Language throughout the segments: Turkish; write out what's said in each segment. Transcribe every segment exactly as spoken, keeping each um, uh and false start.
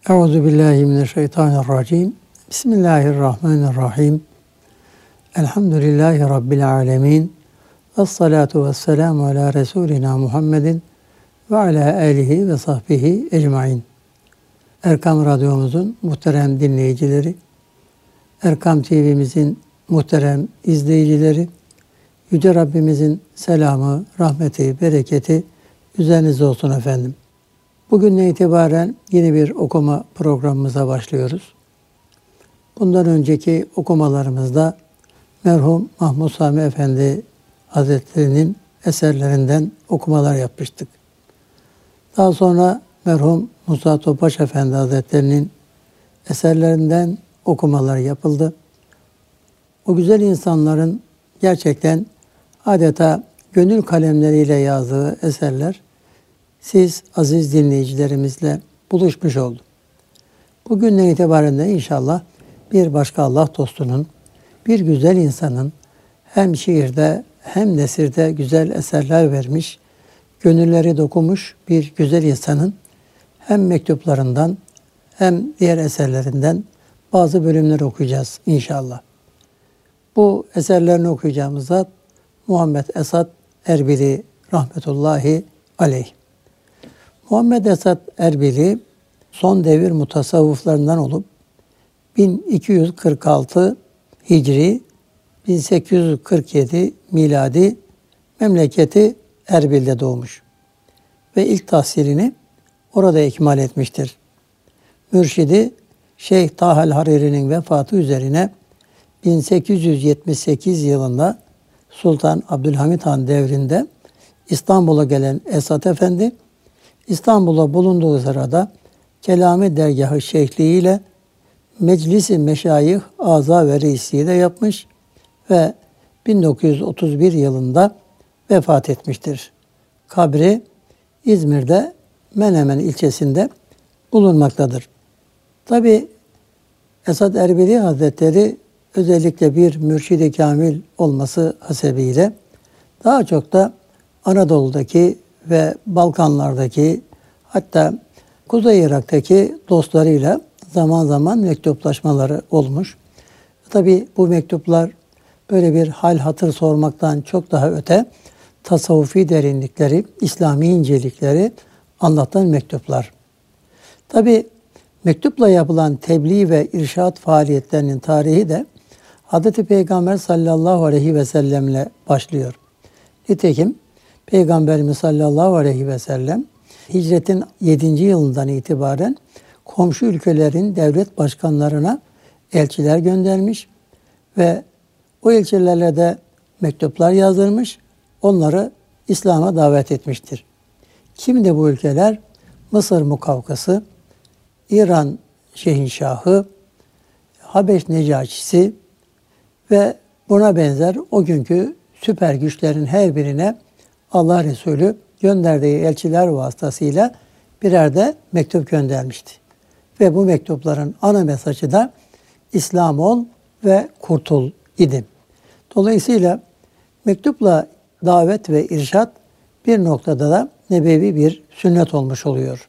Euzubillahimineşşeytanirracim. Bismillahirrahmanirrahim. Elhamdülillahi Rabbil alemin. Vessalatu vesselamu ala Resulina Muhammedin ve ala alihi ve sahbihi ecmain. Erkam Radyomuzun muhterem dinleyicileri, Erkam T V'mizin muhterem izleyicileri, Yüce Rabbimizin selamı, rahmeti, bereketi üzerinize olsun efendim. Bugünden itibaren yeni bir okuma programımıza başlıyoruz. Bundan önceki okumalarımızda merhum Mahmud Sami Efendi Hazretleri'nin eserlerinden okumalar yapmıştık. Daha sonra merhum Musa Topbaş Efendi Hazretleri'nin eserlerinden okumalar yapıldı. O güzel insanların gerçekten adeta gönül kalemleriyle yazdığı eserler siz aziz dinleyicilerimizle buluşmuş oldu. Bugünden itibaren de inşallah bir başka Allah dostunun, bir güzel insanın hem şiirde hem nesirde güzel eserler vermiş, gönülleri dokumuş bir güzel insanın hem mektuplarından hem diğer eserlerinden bazı bölümler okuyacağız inşallah. Bu eserlerini okuyacağımız zat Muhammed Esad Erbili rahmetullahi aleyh. Muhammed Esad Erbili son devir mutasavvıflarından olup bin iki yüz kırk altı Hicri, bin sekiz yüz kırk yedi miladi memleketi Erbil'de doğmuş ve ilk tahsilini orada ikmal etmiştir. Mürşidi Şeyh Tahal Hariri'nin vefatı üzerine bin sekiz yüz yetmiş sekiz yılında Sultan Abdülhamit Han devrinde İstanbul'a gelen Esad Efendi, İstanbul'da bulunduğu sırada Kelami Dergahı Şeyhliği ile Meclis-i Meşayih Aza ve Reisliği de yapmış ve bin dokuz yüz otuz bir yılında vefat etmiştir. Kabri İzmir'de Menemen ilçesinde bulunmaktadır. Tabi Esad Erbili Hazretleri özellikle bir mürşid-i kamil olması hasebiyle daha çok da Anadolu'daki ve Balkanlardaki hatta Kuzey Irak'taki dostlarıyla zaman zaman mektuplaşmaları olmuş. Tabi bu mektuplar böyle bir hal hatır sormaktan çok daha öte tasavvufi derinlikleri, İslami incelikleri anlatan mektuplar. Tabi mektupla yapılan tebliğ ve irşat faaliyetlerinin tarihi de Hazreti Peygamber sallallahu aleyhi ve sellemle başlıyor. Nitekim Peygamberimiz sallallahu aleyhi ve sellem hicretin yedinci yılından itibaren komşu ülkelerin devlet başkanlarına elçiler göndermiş ve o elçilerle de mektuplar yazdırmış, onları İslam'a davet etmiştir. Kimdi bu ülkeler? Mısır Mukavkası, İran Şehinşahı, Habeş Necaşisi ve buna benzer o günkü süper güçlerin her birine Allah Resulü gönderdiği elçiler vasıtasıyla birer de mektup göndermişti. Ve bu mektupların ana mesajı da İslam ol ve kurtul idi. Dolayısıyla mektupla davet ve irşat bir noktada da nebevi bir sünnet olmuş oluyor.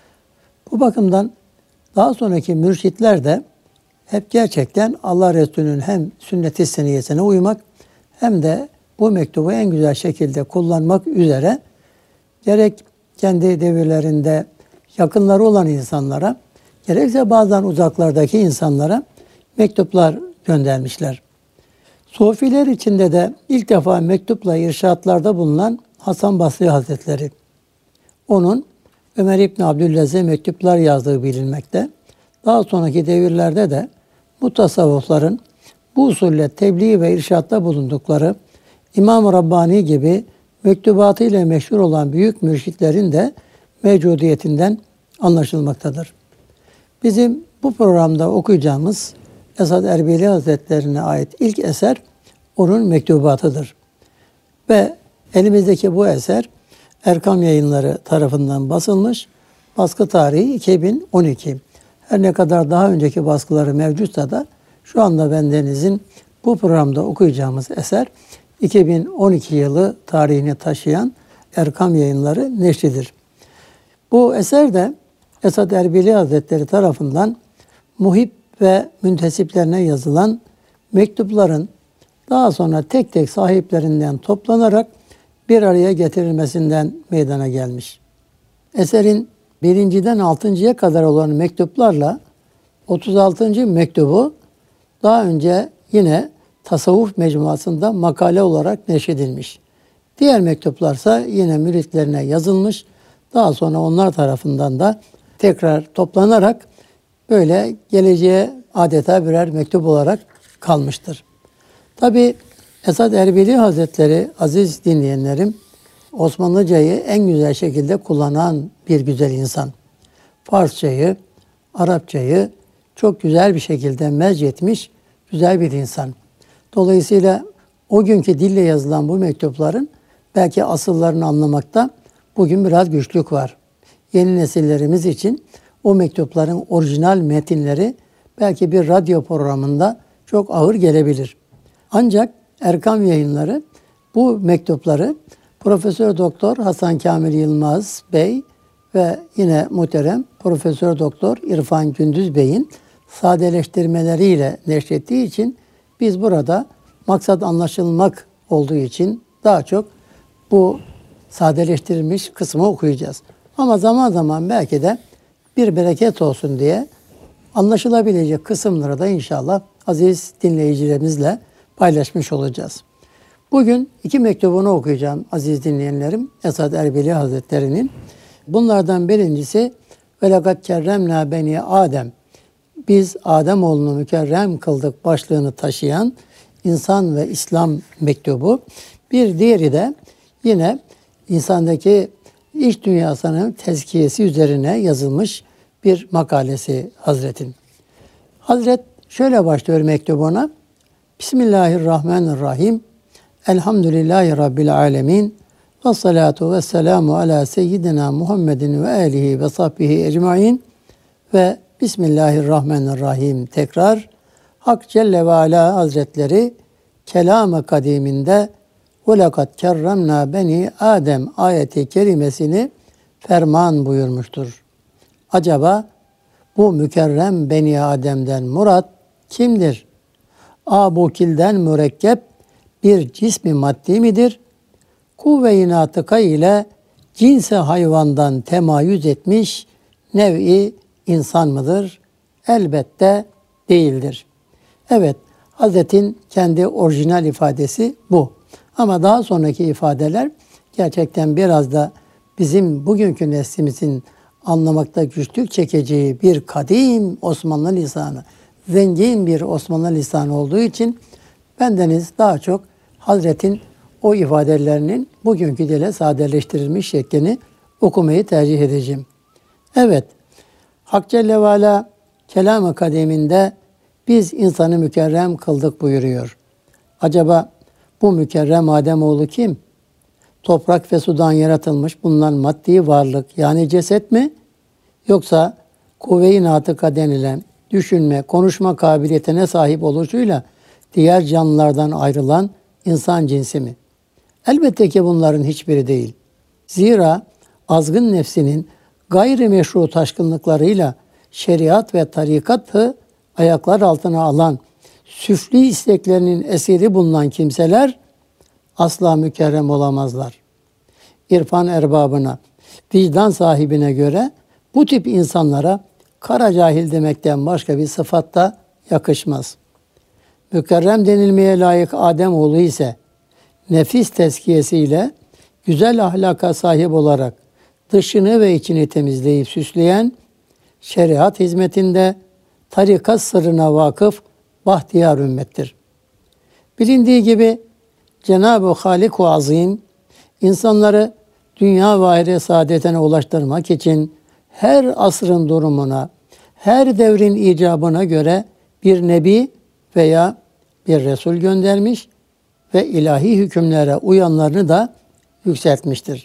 Bu bakımdan daha sonraki mürşitler de hep gerçekten Allah Resulü'nün hem sünnet-i seniyesine uymak hem de bu mektubu en güzel şekilde kullanmak üzere gerek kendi devirlerinde yakınları olan insanlara, gerekse bazen uzaklardaki insanlara mektuplar göndermişler. Sufiler içinde de ilk defa mektupla irşatlarda bulunan Hasan Basri Hazretleri. Onun Ömer İbni Abdülaziz'e mektuplar yazdığı bilinmekte. Daha sonraki devirlerde de mutasavvıfların bu usulle tebliğ ve irşatta bulundukları İmam-ı Rabbani gibi mektubatıyla meşhur olan büyük mürşitlerin de mevcudiyetinden anlaşılmaktadır. Bizim bu programda okuyacağımız Esad Erbili Hazretlerine ait ilk eser onun mektubatıdır. Ve elimizdeki bu eser Erkam Yayınları tarafından basılmış. Baskı tarihi iki bin on iki. Her ne kadar daha önceki baskıları mevcutsa da şu anda bendenizin bu programda okuyacağımız eser iki bin on iki yılı tarihini taşıyan Erkam Yayınları neşridir. Bu eser de Esad Erbili Hazretleri tarafından muhip ve müntesiplerine yazılan mektupların daha sonra tek tek sahiplerinden toplanarak bir araya getirilmesinden meydana gelmiş. Eserin birinciden altıncıya kadar olan mektuplarla otuz altıncı mektubu daha önce yine tasavvuf mecmuasında makale olarak neşredilmiş. Diğer mektuplarsa yine müritlerine yazılmış. Daha sonra onlar tarafından da tekrar toplanarak böyle geleceğe adeta birer mektup olarak kalmıştır. Tabi Esad Erbili Hazretleri, aziz dinleyenlerim, Osmanlıcayı en güzel şekilde kullanan bir güzel insan. Farsçayı, Arapçayı çok güzel bir şekilde mezcetmiş güzel bir insan. Dolayısıyla o günkü dille yazılan bu mektupların belki asıllarını anlamakta bugün biraz güçlük var. Yeni nesillerimiz için o mektupların orijinal metinleri belki bir radyo programında çok ağır gelebilir. Ancak Erkam Yayınları bu mektupları Profesör Doktor Hasan Kamil Yılmaz Bey ve yine muhterem Profesör Doktor İrfan Gündüz Bey'in sadeleştirmeleriyle neşrettiği için biz burada maksat anlaşılmak olduğu için daha çok bu sadeleştirilmiş kısmı okuyacağız. Ama zaman zaman belki de bir bereket olsun diye anlaşılabilecek kısımları da inşallah aziz dinleyicilerimizle paylaşmış olacağız. Bugün iki mektubunu okuyacağım aziz dinleyenlerim Esad Erbili Hazretleri'nin. Bunlardan birincisi velakat kerremna beni Adem. Biz Ademoğlunu mükerrem kıldık başlığını taşıyan İnsan ve İslam mektubu. Bir diğeri de yine insandaki iç dünyasının tezkiyesi üzerine yazılmış bir makalesi Hazret'in. Hazret şöyle başlıyor mektubuna. Bismillahirrahmanirrahim. Elhamdülillahi Rabbil alemin. Ve salatu ve selamu ala seyyidina Muhammedin ve alihi ve sahbihi ecmain. Ve Bismillahirrahmanirrahim tekrar. Hak Celle ve Ala Hazretleri kelam-ı kadiminde وَلَقَدْ كَرَّمْنَا beni Adem ayeti kerimesini ferman buyurmuştur. Acaba bu mükerrem Beni Adem'den murat kimdir? Abukilden mürekkep bir cismi maddi midir? Kuvve-i natıka ile cinsi hayvandan temayüz etmiş nev'i insan mıdır? Elbette değildir. Evet, Hazret'in kendi orijinal ifadesi bu. Ama daha sonraki ifadeler gerçekten biraz da bizim bugünkü neslimizin anlamakta güçlük çekeceği bir kadim Osmanlı lisanı, zengin bir Osmanlı lisanı olduğu için bendeniz daha çok Hazret'in o ifadelerinin bugünkü dile sadeleştirilmiş şeklini okumayı tercih edeceğim. Evet, Hak Celle ve Ala kelam-ı kadiminde biz insanı mükerrem kıldık buyuruyor. Acaba bu mükerrem Ademoğlu kim? Toprak ve sudan yaratılmış bulunan maddi varlık yani ceset mi? Yoksa kuvve-i natıka denilen düşünme, konuşma kabiliyetine sahip oluşuyla diğer canlılardan ayrılan insan cinsi mi? Elbette ki bunların hiçbiri değil. Zira azgın nefsinin gayrimeşru taşkınlıklarıyla şeriat ve tarikatı ayaklar altına alan, süfli isteklerinin esiri bulunan kimseler asla mükerrem olamazlar. İrfan erbabına, vicdan sahibine göre bu tip insanlara kara cahil demekten başka bir sıfat da yakışmaz. Mükerrem denilmeye layık Ademoğlu ise nefis tezkiyesiyle güzel ahlaka sahip olarak dışını ve içini temizleyip süsleyen, şeriat hizmetinde tarikat sırrına vakıf bahtiyar ümmettir. Bilindiği gibi Cenab-ı Halik-u Azim insanları dünya ve ahiret saadetine ulaştırmak için her asrın durumuna, her devrin icabına göre bir nebi veya bir resul göndermiş ve ilahi hükümlere uyanlarını da yükseltmiştir.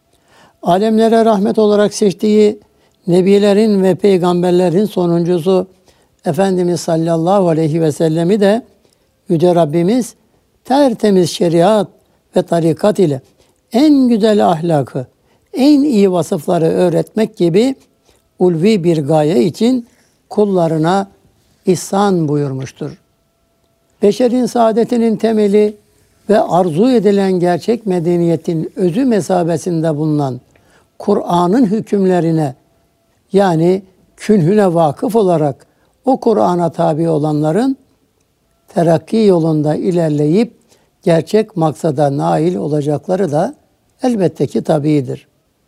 Alemlere rahmet olarak seçtiği nebilerin ve peygamberlerin sonuncusu Efendimiz sallallahu aleyhi ve sellemi de Yüce Rabbimiz tertemiz şeriat ve tarikat ile en güzel ahlakı, en iyi vasıfları öğretmek gibi ulvi bir gaye için kullarına ihsan buyurmuştur. Beşerin saadetinin temeli ve arzu edilen gerçek medeniyetin özü mesabesinde bulunan Kur'an'ın hükümlerine, yani künhüne vakıf olarak o Kur'an'a tabi olanların terakki yolunda ilerleyip gerçek maksada nail olacakları da elbette ki tabiidir.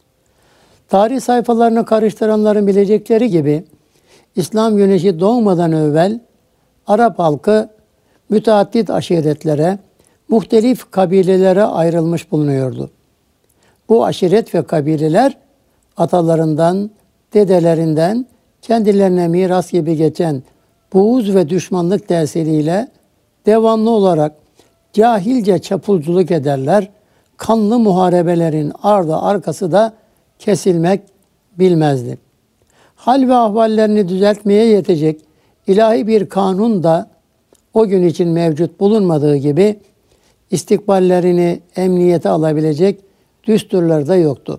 Tarih sayfalarını karıştıranların bilecekleri gibi İslam güneşi doğmadan evvel Arap halkı müteaddit aşiretlere, muhtelif kabilelere ayrılmış bulunuyordu. Bu aşiret ve kabileler atalarından, dedelerinden kendilerine miras gibi geçen buğuz ve düşmanlık tesiriyle devamlı olarak cahilce çapulculuk ederler, kanlı muharebelerin ardı arkası da kesilmek bilmezdi. Hal ve ahvallerini düzeltmeye yetecek ilahi bir kanun da o gün için mevcut bulunmadığı gibi istikballerini emniyete alabilecek düsturlar da yoktu.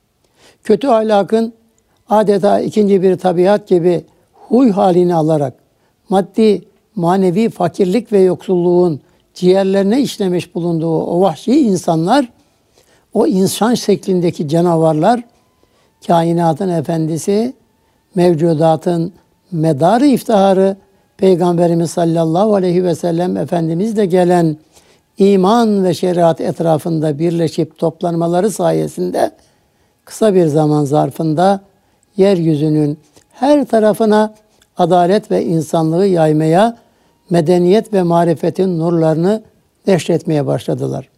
Kötü ahlakın adeta ikinci bir tabiat gibi huy halini alarak maddi, manevi fakirlik ve yoksulluğun ciğerlerine işlemiş bulunduğu o vahşi insanlar, o insan şeklindeki canavarlar, kainatın efendisi, mevcudatın medarı iftiharı, Peygamberimiz sallallahu aleyhi ve sellem Efendimizle gelen iman ve şeriat etrafında birleşip toplanmaları sayesinde kısa bir zaman zarfında yeryüzünün her tarafına adalet ve insanlığı yaymaya, medeniyet ve marifetin nurlarını neşretmeye başladılar.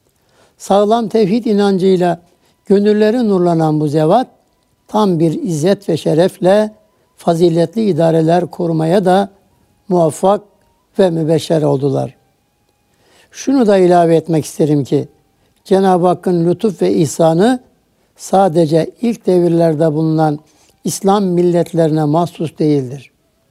Sağlam tevhid inancıyla gönülleri nurlanan bu zevat, tam bir izzet ve şerefle faziletli idareler kurmaya da muvaffak ve mübeşşer oldular. Şunu da ilave etmek isterim ki, Cenab-ı Hakk'ın lütuf ve ihsanı sadece ilk devirlerde bulunan İslam milletlerine mahsus değildir.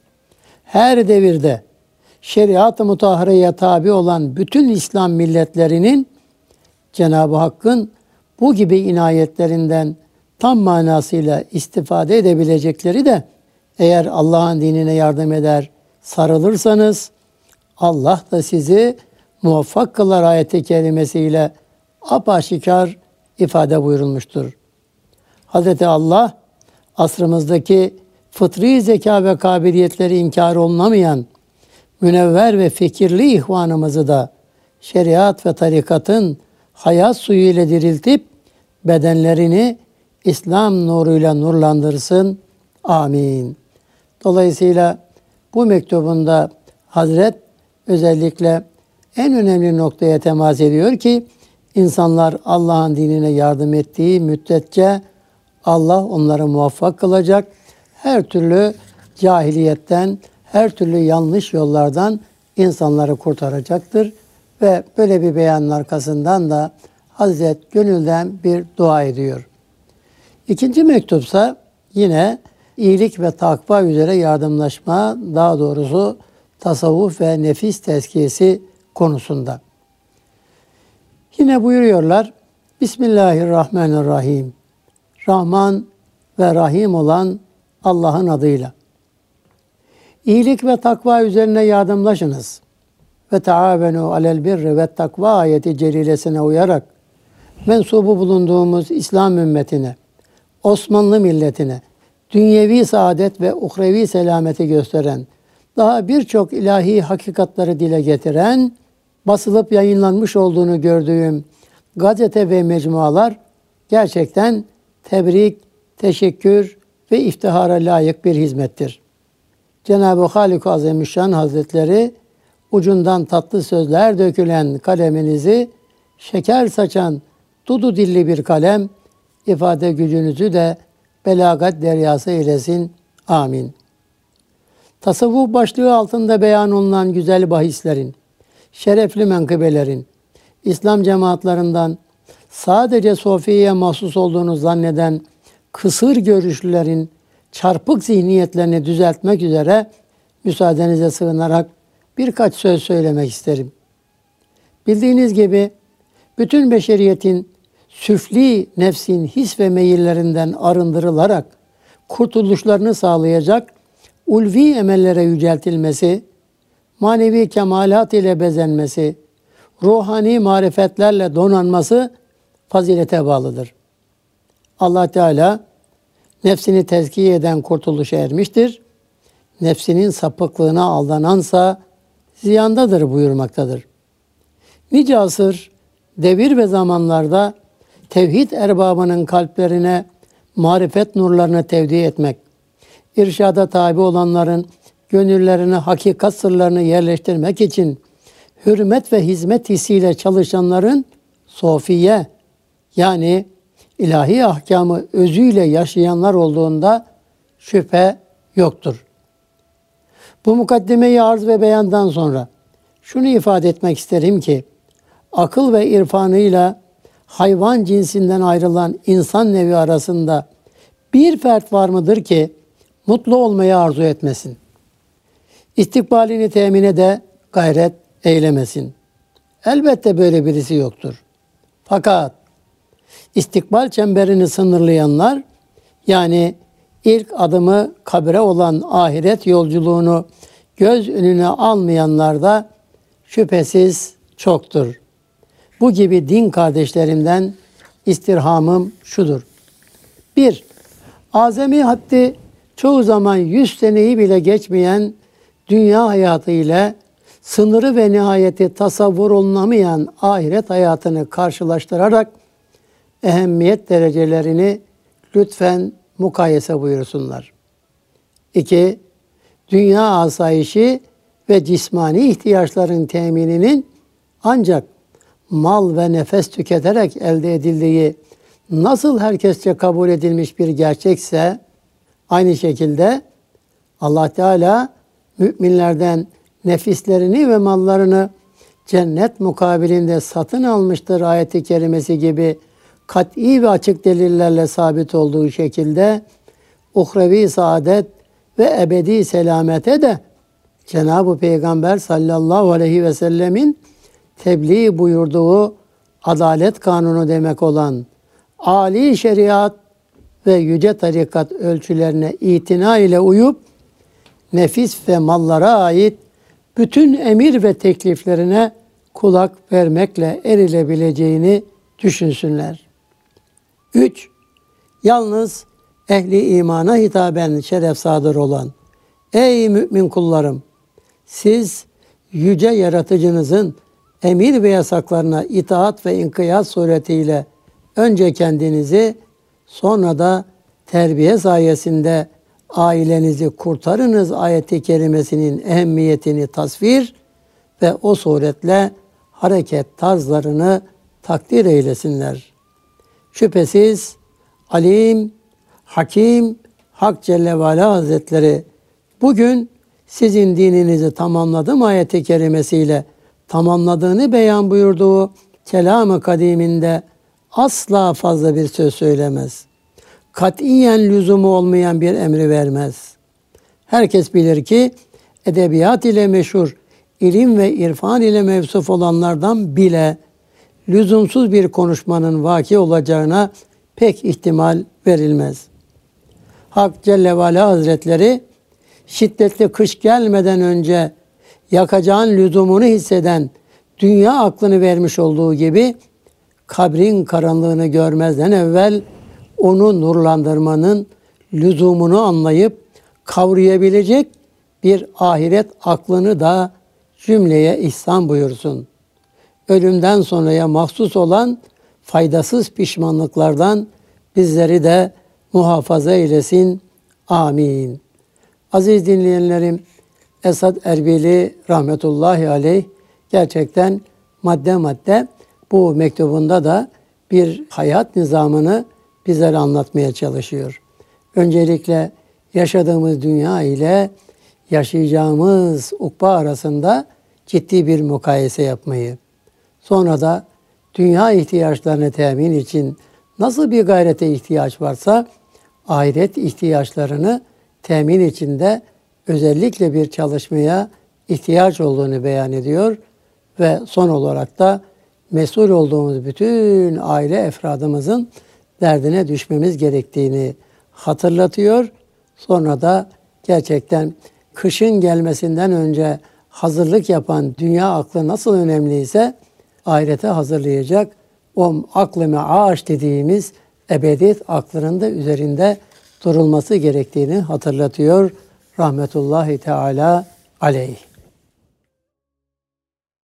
Her devirde şeriat-ı mutahhareye tabi olan bütün İslam milletlerinin Cenab-ı Hakk'ın bu gibi inayetlerinden tam manasıyla istifade edebilecekleri de eğer Allah'ın dinine yardım eder, sarılırsanız Allah da sizi muvaffak kılar ayeti kerimesiyle apaşikar ifade buyurulmuştur. Hazreti Allah asrımızdaki fıtri zeka ve kabiliyetleri inkar olunamayan münevver ve fikirli ihvanımızı da şeriat ve tarikatın hayat suyu ile diriltip bedenlerini İslam nuruyla nurlandırsın. Amin. Dolayısıyla bu mektubunda Hazret özellikle en önemli noktaya temas ediyor ki insanlar Allah'ın dinine yardım ettiği müddetçe Allah onları muvaffak kılacak. Her türlü cahiliyetten, her türlü yanlış yollardan insanları kurtaracaktır. Ve böyle bir beyanın arkasından da Hazret gönülden bir dua ediyor. İkinci mektupsa yine iyilik ve takva üzere yardımlaşma, daha doğrusu tasavvuf ve nefis tezkiyesi konusunda. Yine buyuruyorlar, Bismillahirrahmanirrahim. Rahman ve Rahim olan Allah'ın adıyla. İyilik ve takva üzerine yardımlaşınız. Ve taavenu alel birri ve takva ayeti celilesine uyarak mensubu bulunduğumuz İslam ümmetine, Osmanlı milletine, dünyevi saadet ve uhrevi selameti gösteren, daha birçok ilahi hakikatları dile getiren, basılıp yayınlanmış olduğunu gördüğüm gazete ve mecmualar gerçekten tebrik, teşekkür ve iftihara layık bir hizmettir. Cenab-ı Halik-i Azimüşşan Hazretleri ucundan tatlı sözler dökülen kaleminizi şeker saçan dudu dilli bir kalem, ifade gücünüzü de belagat deryası eylesin. Amin. Tasavvuf başlığı altında beyan olunan güzel bahislerin, şerefli menkıbelerin, İslam cemaatlarından sadece Sofiye'ye mahsus olduğunu zanneden kısır görüşlülerin çarpık zihniyetlerini düzeltmek üzere müsaadenize sığınarak birkaç söz söylemek isterim. Bildiğiniz gibi bütün beşeriyetin süfli nefsin his ve meyillerinden arındırılarak kurtuluşlarını sağlayacak ulvi emellere yüceltilmesi, manevi kemalat ile bezenmesi, ruhani marifetlerle donanması fazilete bağlıdır. Allah Teala nefsini tezkiye eden kurtuluşa ermiştir. Nefsinin sapıklığına aldanansa ziyandadır buyurmaktadır. Nice asır, devir ve zamanlarda tevhid erbabının kalplerine marifet nurlarını tevdi etmek, irşada tabi olanların gönüllerine hakikat sırlarını yerleştirmek için hürmet ve hizmet hissiyle çalışanların sofiye, yani ilahi ahkamı özüyle yaşayanlar olduğunda şüphe yoktur. Bu mukaddimeyi arz ve beyandan sonra şunu ifade etmek isterim ki, akıl ve irfanıyla hayvan cinsinden ayrılan insan nevi arasında bir fert var mıdır ki mutlu olmayı arzu etmesin? İstikbalini temine de gayret eylemesin. Elbette böyle birisi yoktur. Fakat istikbal çemberini sınırlayanlar, yani ilk adımı kabre olan ahiret yolculuğunu göz önüne almayanlar da şüphesiz çoktur. Bu gibi din kardeşlerimden istirhamım şudur. bir. Azami haddi çoğu zaman yüz seneyi bile geçmeyen dünya hayatı ile sınırı ve nihayeti tasavvur olunamayan ahiret hayatını karşılaştırarak ehemmiyet derecelerini lütfen mukayese buyursunlar. iki. Dünya asayişi ve cismani ihtiyaçların temininin ancak mal ve nefes tüketerek elde edildiği nasıl herkesçe kabul edilmiş bir gerçekse, aynı şekilde Allah Teala müminlerden nefislerini ve mallarını cennet mukabilinde satın almıştır ayeti kerimesi gibi kat'i ve açık delillerle sabit olduğu şekilde uhrevi saadet ve ebedi selamete de Cenab-ı Peygamber sallallahu aleyhi ve sellemin tebliğ buyurduğu adalet kanunu demek olan âli şeriat ve yüce tarikat ölçülerine itina ile uyup nefis ve mallara ait bütün emir ve tekliflerine kulak vermekle erilebileceğini düşünsünler. üç. Yalnız ehli imana hitaben şeref sadır olan ey mümin kullarım, siz yüce yaratıcınızın emir ve yasaklarına itaat ve inkiyat suretiyle önce kendinizi, sonra da terbiye sayesinde ailenizi kurtarınız ayeti kerimesinin ehemmiyetini tasvir ve o suretle hareket tarzlarını takdir eylesinler. Şüphesiz alim, hakim, Hak Celle ve Ala Hazretleri bugün sizin dininizi tamamladım ayeti kerimesiyle tamamladığını beyan buyurduğu kelam-ı kadiminde asla fazla bir söz söylemez. Katiyen lüzumu olmayan bir emri vermez. Herkes bilir ki edebiyat ile meşhur, ilim ve irfan ile mevsuf olanlardan bile lüzumsuz bir konuşmanın vaki olacağına pek ihtimal verilmez. Hak Celle ve Ala Hazretleri şiddetli kış gelmeden önce yakacağın lüzumunu hisseden dünya aklını vermiş olduğu gibi kabrin karanlığını görmezden evvel onu nurlandırmanın lüzumunu anlayıp kavrayabilecek bir ahiret aklını da cümleye ihsan buyursun. Ölümden sonraya mahsus olan faydasız pişmanlıklardan bizleri de muhafaza eylesin. Amin. Aziz dinleyenlerim, Esad Erbili rahmetullahi aleyh gerçekten madde madde bu mektubunda da bir hayat nizamını bizlere anlatmaya çalışıyor. Öncelikle yaşadığımız dünya ile yaşayacağımız ukba arasında ciddi bir mukayese yapmayı, sonra da dünya ihtiyaçlarını temin için nasıl bir gayrete ihtiyaç varsa ahiret ihtiyaçlarını temin için de özellikle bir çalışmaya ihtiyaç olduğunu beyan ediyor ve son olarak da mesul olduğumuz bütün aile efradımızın derdine düşmemiz gerektiğini hatırlatıyor. Sonra da gerçekten kışın gelmesinden önce hazırlık yapan dünya aklı nasıl önemliyse ahirete hazırlayacak o aklı me'aş dediğimiz ebediyet aklının da üzerinde durulması gerektiğini hatırlatıyor. Rahmetullahi Teala aleyh.